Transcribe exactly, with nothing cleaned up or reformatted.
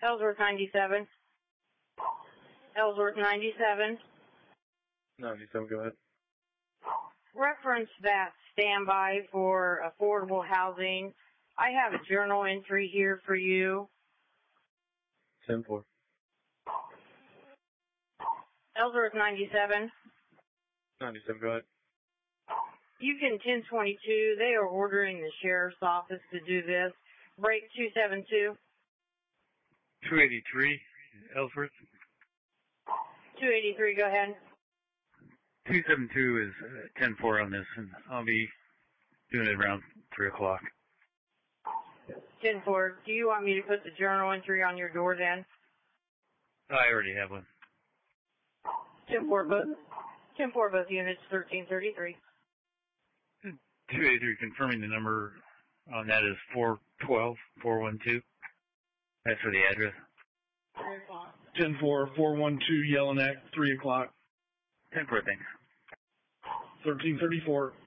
Ellsworth ninety-seven. Ellsworth ninety-seven. ninety-seven, go ahead. Reference that standby for affordable housing. I have a journal entry here for you. ten four. Ellsworth ninety-seven. ninety-seven, go ahead. You can ten twenty-two. They are ordering the sheriff's office to do this. Break two seven two. two eighty-three, Ellsworth. two eighty-three, go ahead. two seventy-two is uh, ten four on this, and I'll be doing it around three o'clock. ten four, do you want me to put the journal entry on your door then? I already have one. ten four, both, ten four, both units, thirteen thirty-three. two eighty-three, confirming the number on that is four twelve, four one two. That's for the address. ten four, four one two, Yellowneck, three o'clock. ten four, thanks. thirteen thirty-four.